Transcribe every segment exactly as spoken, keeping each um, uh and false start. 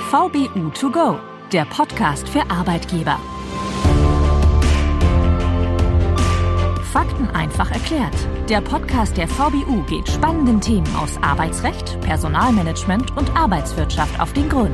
V B U to go, der Podcast für Arbeitgeber. Fakten einfach erklärt. Der Podcast der V B U geht spannenden Themen aus Arbeitsrecht, Personalmanagement und Arbeitswirtschaft auf den Grund.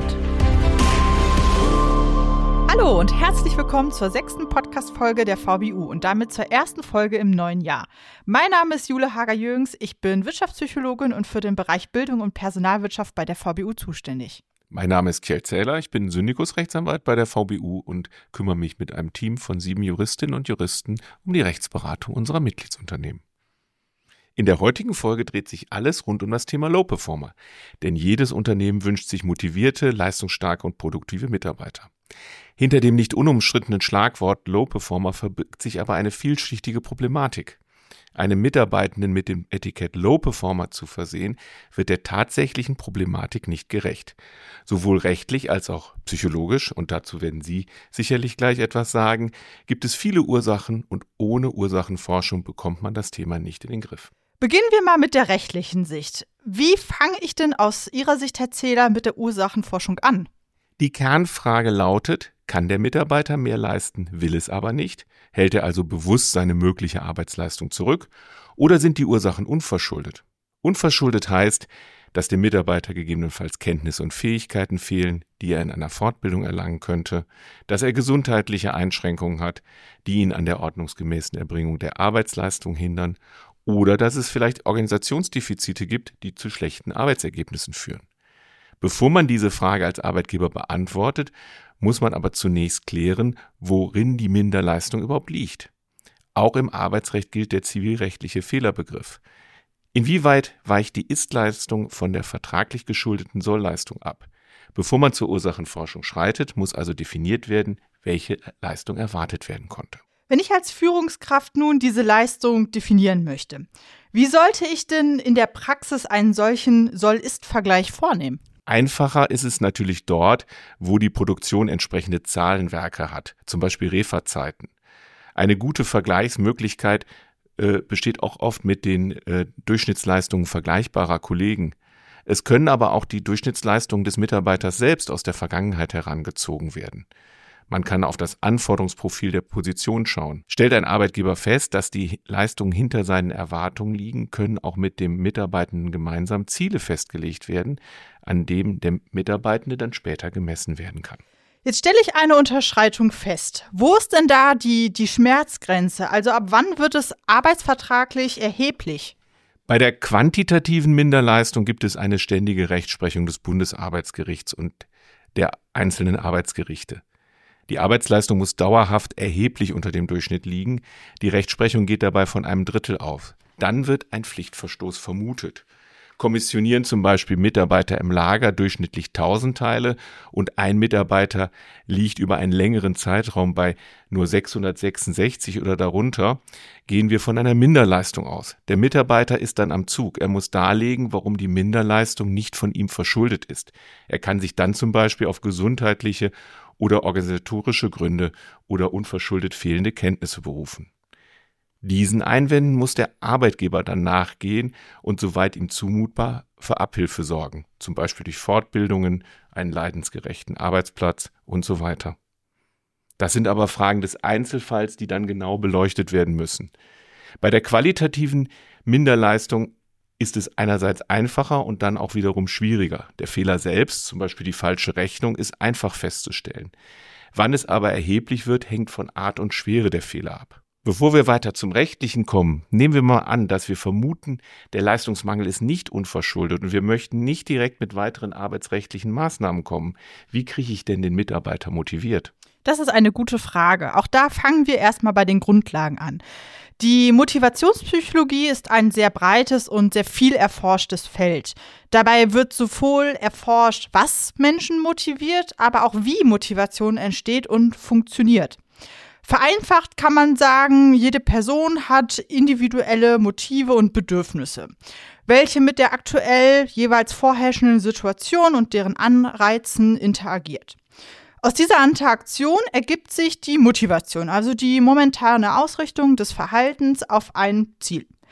Hallo und herzlich willkommen zur sechsten Podcast-Folge der V B U und damit zur ersten Folge im neuen Jahr. Mein Name ist Jule Hager-Jürgens, ich bin Wirtschaftspsychologin und für den Bereich Bildung und Personalwirtschaft bei der V B U zuständig. Mein Name ist Kjell Zähler, ich bin Syndikusrechtsanwalt bei der V B U und kümmere mich mit einem Team von sieben Juristinnen und Juristen um die Rechtsberatung unserer Mitgliedsunternehmen. In der heutigen Folge dreht sich alles rund um das Thema Low Performer, denn jedes Unternehmen wünscht sich motivierte, leistungsstarke und produktive Mitarbeiter. Hinter dem nicht unumstrittenen Schlagwort Low Performer verbirgt sich aber eine vielschichtige Problematik. Einem Mitarbeitenden mit dem Etikett Low Performer zu versehen, wird der tatsächlichen Problematik nicht gerecht. Sowohl rechtlich als auch psychologisch, und dazu werden Sie sicherlich gleich etwas sagen, gibt es viele Ursachen und ohne Ursachenforschung bekommt man das Thema nicht in den Griff. Beginnen wir mal mit der rechtlichen Sicht. Wie fange ich denn aus Ihrer Sicht, Herr Zähler, mit der Ursachenforschung an? Die Kernfrage lautet, kann der Mitarbeiter mehr leisten, will es aber nicht? Hält er also bewusst seine mögliche Arbeitsleistung zurück? Oder sind die Ursachen unverschuldet? Unverschuldet heißt, dass dem Mitarbeiter gegebenenfalls Kenntnisse und Fähigkeiten fehlen, die er in einer Fortbildung erlangen könnte, dass er gesundheitliche Einschränkungen hat, die ihn an der ordnungsgemäßen Erbringung der Arbeitsleistung hindern, oder dass es vielleicht Organisationsdefizite gibt, die zu schlechten Arbeitsergebnissen führen. Bevor man diese Frage als Arbeitgeber beantwortet, muss man aber zunächst klären, worin die Minderleistung überhaupt liegt. Auch im Arbeitsrecht gilt der zivilrechtliche Fehlerbegriff. Inwieweit weicht die Ist-Leistung von der vertraglich geschuldeten Soll-Leistung ab? Bevor man zur Ursachenforschung schreitet, muss also definiert werden, welche Leistung erwartet werden konnte. Wenn ich als Führungskraft nun diese Leistung definieren möchte, wie sollte ich denn in der Praxis einen solchen Soll-Ist-Vergleich vornehmen? Einfacher ist es natürlich dort, wo die Produktion entsprechende Zahlenwerke hat, zum Beispiel Referzeiten. Eine gute Vergleichsmöglichkeit äh, besteht auch oft mit den äh, Durchschnittsleistungen vergleichbarer Kollegen. Es können aber auch die Durchschnittsleistungen des Mitarbeiters selbst aus der Vergangenheit herangezogen werden. Man kann auf das Anforderungsprofil der Position schauen. Stellt ein Arbeitgeber fest, dass die Leistungen hinter seinen Erwartungen liegen, können auch mit dem Mitarbeitenden gemeinsam Ziele festgelegt werden, an dem der Mitarbeitende dann später gemessen werden kann. Jetzt stelle ich eine Unterschreitung fest. Wo ist denn da die, die Schmerzgrenze? Also ab wann wird es arbeitsvertraglich erheblich? Bei der quantitativen Minderleistung gibt es eine ständige Rechtsprechung des Bundesarbeitsgerichts und der einzelnen Arbeitsgerichte. Die Arbeitsleistung muss dauerhaft erheblich unter dem Durchschnitt liegen. Die Rechtsprechung geht dabei von einem Drittel auf. Dann wird ein Pflichtverstoß vermutet. Kommissionieren zum Beispiel Mitarbeiter im Lager durchschnittlich tausend Teile und ein Mitarbeiter liegt über einen längeren Zeitraum bei nur sechshundertsechsundsechzig oder darunter, gehen wir von einer Minderleistung aus. Der Mitarbeiter ist dann am Zug. Er muss darlegen, warum die Minderleistung nicht von ihm verschuldet ist. Er kann sich dann zum Beispiel auf gesundheitliche oder organisatorische Gründe oder unverschuldet fehlende Kenntnisse berufen. Diesen Einwänden muss der Arbeitgeber dann nachgehen und soweit ihm zumutbar für Abhilfe sorgen, zum Beispiel durch Fortbildungen, einen leidensgerechten Arbeitsplatz und so weiter. Das sind aber Fragen des Einzelfalls, die dann genau beleuchtet werden müssen. Bei der qualitativen Minderleistung ist es einerseits einfacher und dann auch wiederum schwieriger. Der Fehler selbst, zum Beispiel die falsche Rechnung, ist einfach festzustellen. Wann es aber erheblich wird, hängt von Art und Schwere der Fehler ab. Bevor wir weiter zum Rechtlichen kommen, nehmen wir mal an, dass wir vermuten, der Leistungsmangel ist nicht unverschuldet und wir möchten nicht direkt mit weiteren arbeitsrechtlichen Maßnahmen kommen. Wie kriege ich denn den Mitarbeiter motiviert? Das ist eine gute Frage. Auch da fangen wir erstmal bei den Grundlagen an. Die Motivationspsychologie ist ein sehr breites und sehr viel erforschtes Feld. Dabei wird sowohl erforscht, was Menschen motiviert, aber auch wie Motivation entsteht und funktioniert. Vereinfacht kann man sagen, jede Person hat individuelle Motive und Bedürfnisse, welche mit der aktuell jeweils vorherrschenden Situation und deren Anreizen interagiert. Aus dieser Interaktion ergibt sich die Motivation, also die momentane Ausrichtung des Verhaltens auf ein Ziel.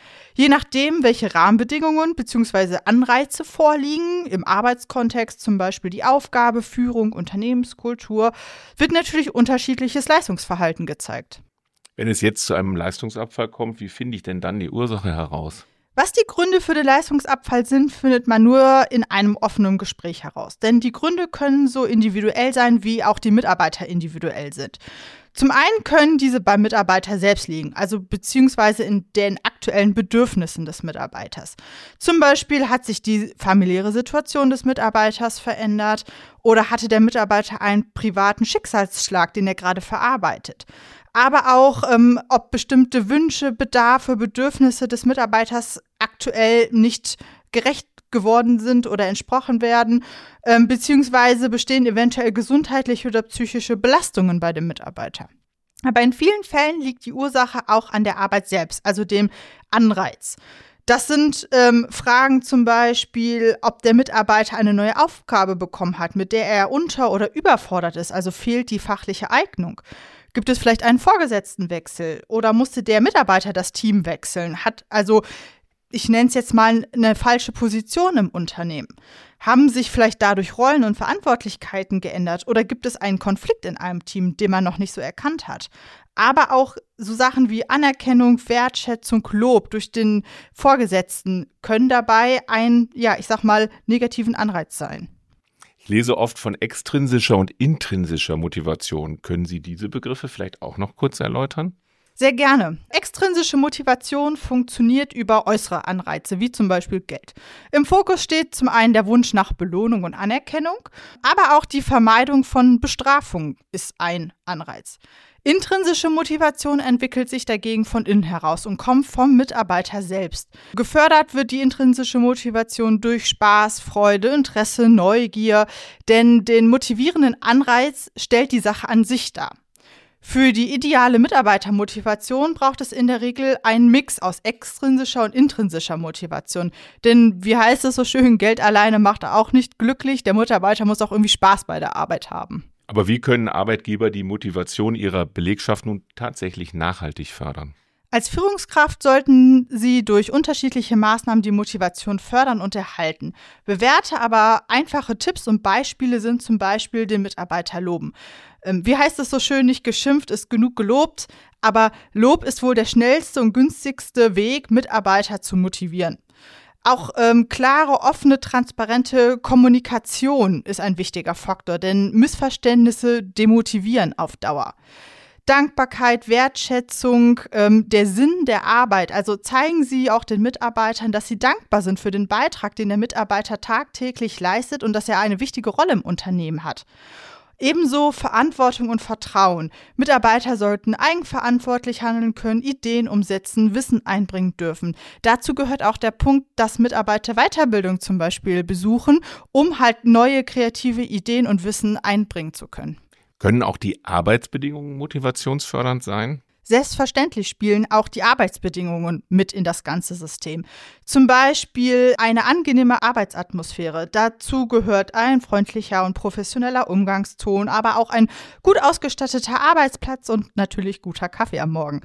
Je nachdem, welche Rahmenbedingungen bzw. Anreize vorliegen, im Arbeitskontext zum Beispiel die Aufgabe, Führung, Unternehmenskultur, wird natürlich unterschiedliches Leistungsverhalten gezeigt. Wenn es jetzt zu einem Leistungsabfall kommt, wie finde ich denn dann die Ursache heraus? Was die Gründe für den Leistungsabfall sind, findet man nur in einem offenen Gespräch heraus. Denn die Gründe können so individuell sein, wie auch die Mitarbeiter individuell sind. Zum einen können diese beim Mitarbeiter selbst liegen, also beziehungsweise in den aktuellen Bedürfnissen des Mitarbeiters. Zum Beispiel hat sich die familiäre Situation des Mitarbeiters verändert oder hatte der Mitarbeiter einen privaten Schicksalsschlag, den er gerade verarbeitet. Aber auch, ähm, ob bestimmte Wünsche, Bedarfe, Bedürfnisse des Mitarbeiters aktuell nicht gerecht geworden sind oder entsprochen werden, ähm, beziehungsweise bestehen eventuell gesundheitliche oder psychische Belastungen bei dem Mitarbeiter. Aber in vielen Fällen liegt die Ursache auch an der Arbeit selbst, also dem Anreiz. Das sind ähm, Fragen zum Beispiel, ob der Mitarbeiter eine neue Aufgabe bekommen hat, mit der er unter- oder überfordert ist, also fehlt die fachliche Eignung. Gibt es vielleicht einen Vorgesetztenwechsel oder musste der Mitarbeiter das Team wechseln? Hat also, ich nenne es jetzt mal, eine falsche Position im Unternehmen? Haben sich vielleicht dadurch Rollen und Verantwortlichkeiten geändert oder gibt es einen Konflikt in einem Team, den man noch nicht so erkannt hat? Aber auch so Sachen wie Anerkennung, Wertschätzung, Lob durch den Vorgesetzten können dabei einen, ja, ich sag mal, negativen Anreiz sein. Ich lese oft von extrinsischer und intrinsischer Motivation. Können Sie diese Begriffe vielleicht auch noch kurz erläutern? Sehr gerne. Extrinsische Motivation funktioniert über äußere Anreize, wie zum Beispiel Geld. Im Fokus steht zum einen der Wunsch nach Belohnung und Anerkennung, aber auch die Vermeidung von Bestrafung ist ein Anreiz. Intrinsische Motivation entwickelt sich dagegen von innen heraus und kommt vom Mitarbeiter selbst. Gefördert wird die intrinsische Motivation durch Spaß, Freude, Interesse, Neugier, denn den motivierenden Anreiz stellt die Sache an sich dar. Für die ideale Mitarbeitermotivation braucht es in der Regel einen Mix aus extrinsischer und intrinsischer Motivation. Denn wie heißt es so schön, Geld alleine macht auch nicht glücklich, der Mitarbeiter muss auch irgendwie Spaß bei der Arbeit haben. Aber wie können Arbeitgeber die Motivation ihrer Belegschaft nun tatsächlich nachhaltig fördern? Als Führungskraft sollten Sie durch unterschiedliche Maßnahmen die Motivation fördern und erhalten. Bewährte, aber einfache Tipps und Beispiele sind zum Beispiel den Mitarbeiter loben. Ähm, wie heißt es so schön, nicht geschimpft ist genug gelobt, aber Lob ist wohl der schnellste und günstigste Weg, Mitarbeiter zu motivieren. Auch ähm, klare, offene, transparente Kommunikation ist ein wichtiger Faktor, denn Missverständnisse demotivieren auf Dauer. Dankbarkeit, Wertschätzung, ähm, der Sinn der Arbeit. Also zeigen Sie auch den Mitarbeitern, dass Sie dankbar sind für den Beitrag, den der Mitarbeiter tagtäglich leistet und dass er eine wichtige Rolle im Unternehmen hat. Ebenso Verantwortung und Vertrauen. Mitarbeiter sollten eigenverantwortlich handeln können, Ideen umsetzen, Wissen einbringen dürfen. Dazu gehört auch der Punkt, dass Mitarbeiter Weiterbildung zum Beispiel besuchen, um halt neue kreative Ideen und Wissen einbringen zu können. Können auch die Arbeitsbedingungen motivationsfördernd sein? Selbstverständlich spielen auch die Arbeitsbedingungen mit in das ganze System. Zum Beispiel eine angenehme Arbeitsatmosphäre. Dazu gehört ein freundlicher und professioneller Umgangston, aber auch ein gut ausgestatteter Arbeitsplatz und natürlich guter Kaffee am Morgen.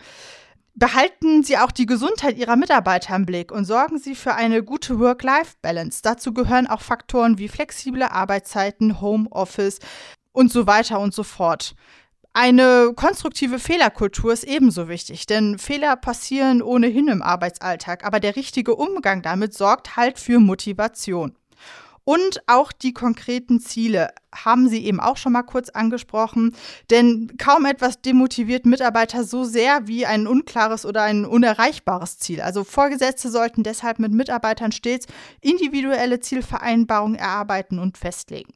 Behalten Sie auch die Gesundheit Ihrer Mitarbeiter im Blick und sorgen Sie für eine gute Work-Life-Balance. Dazu gehören auch Faktoren wie flexible Arbeitszeiten, Homeoffice und so weiter und so fort. Eine konstruktive Fehlerkultur ist ebenso wichtig, denn Fehler passieren ohnehin im Arbeitsalltag, aber der richtige Umgang damit sorgt halt für Motivation. Und auch die konkreten Ziele haben Sie eben auch schon mal kurz angesprochen, denn kaum etwas demotiviert Mitarbeiter so sehr wie ein unklares oder ein unerreichbares Ziel. Also Vorgesetzte sollten deshalb mit Mitarbeitern stets individuelle Zielvereinbarungen erarbeiten und festlegen.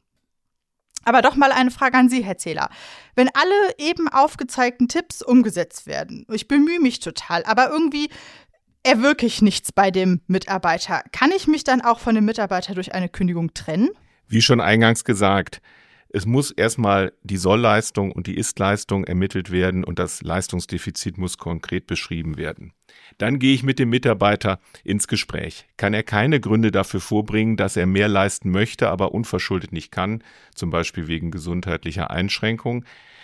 Aber doch mal eine Frage an Sie, Herr Zähler. Wenn alle eben aufgezeigten Tipps umgesetzt werden, ich bemühe mich total, aber irgendwie erwirke ich nichts bei dem Mitarbeiter, kann ich mich dann auch von dem Mitarbeiter durch eine Kündigung trennen? Wie schon eingangs gesagt, es muss erstmal die Sollleistung und die Ist-Leistung ermittelt werden und das Leistungsdefizit muss konkret beschrieben werden. Dann gehe ich mit dem Mitarbeiter ins Gespräch. Kann er keine Gründe dafür vorbringen, dass er mehr leisten möchte, aber unverschuldet nicht kann, zum Beispiel wegen gesundheitlicher Einschränkungen,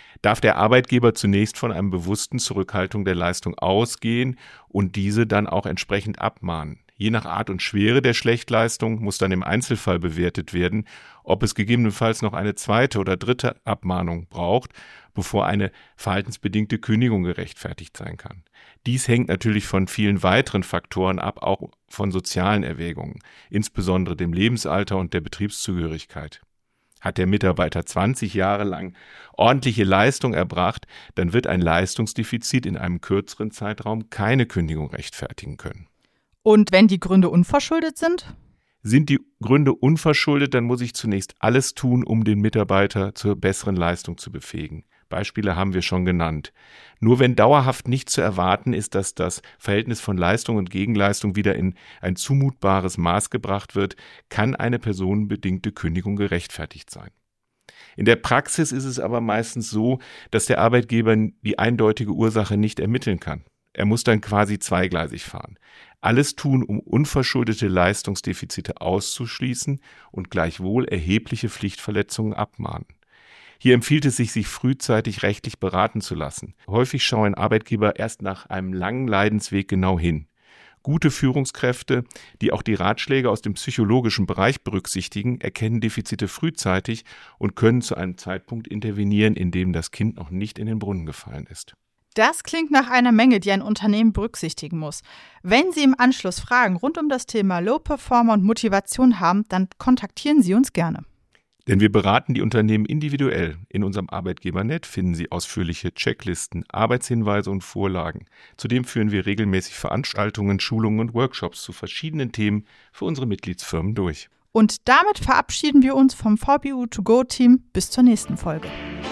darf der Arbeitgeber zunächst von einer bewussten Zurückhaltung der Leistung ausgehen und diese dann auch entsprechend abmahnen. Je nach Art und Schwere der Schlechtleistung muss dann im Einzelfall bewertet werden, ob es gegebenenfalls noch eine zweite oder dritte Abmahnung braucht, bevor eine verhaltensbedingte Kündigung gerechtfertigt sein kann. Dies hängt natürlich von vielen weiteren Faktoren ab, auch von sozialen Erwägungen, insbesondere dem Lebensalter und der Betriebszugehörigkeit. Hat der Mitarbeiter zwanzig Jahre lang ordentliche Leistung erbracht, dann wird ein Leistungsdefizit in einem kürzeren Zeitraum keine Kündigung rechtfertigen können. Und wenn die Gründe unverschuldet sind? Sind die Gründe unverschuldet, dann muss ich zunächst alles tun, um den Mitarbeiter zur besseren Leistung zu befähigen. Beispiele haben wir schon genannt. Nur wenn dauerhaft nicht zu erwarten ist, dass das Verhältnis von Leistung und Gegenleistung wieder in ein zumutbares Maß gebracht wird, kann eine personenbedingte Kündigung gerechtfertigt sein. In der Praxis ist es aber meistens so, dass der Arbeitgeber die eindeutige Ursache nicht ermitteln kann. Er muss dann quasi zweigleisig fahren. Alles tun, um unverschuldete Leistungsdefizite auszuschließen und gleichwohl erhebliche Pflichtverletzungen abmahnen. Hier empfiehlt es sich, sich frühzeitig rechtlich beraten zu lassen. Häufig schauen Arbeitgeber erst nach einem langen Leidensweg genau hin. Gute Führungskräfte, die auch die Ratschläge aus dem psychologischen Bereich berücksichtigen, erkennen Defizite frühzeitig und können zu einem Zeitpunkt intervenieren, in dem das Kind noch nicht in den Brunnen gefallen ist. Das klingt nach einer Menge, die ein Unternehmen berücksichtigen muss. Wenn Sie im Anschluss Fragen rund um das Thema Low Performer und Motivation haben, dann kontaktieren Sie uns gerne. Denn wir beraten die Unternehmen individuell. In unserem Arbeitgebernet finden Sie ausführliche Checklisten, Arbeitshinweise und Vorlagen. Zudem führen wir regelmäßig Veranstaltungen, Schulungen und Workshops zu verschiedenen Themen für unsere Mitgliedsfirmen durch. Und damit verabschieden wir uns vom V B U To Go Team bis zur nächsten Folge.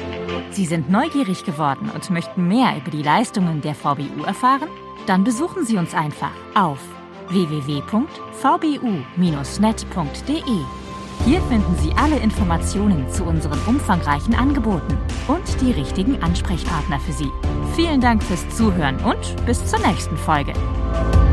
Sie sind neugierig geworden und möchten mehr über die Leistungen der V B U erfahren? Dann besuchen Sie uns einfach auf w w w punkt v b u dash net punkt d e. Hier finden Sie alle Informationen zu unseren umfangreichen Angeboten und die richtigen Ansprechpartner für Sie. Vielen Dank fürs Zuhören und bis zur nächsten Folge.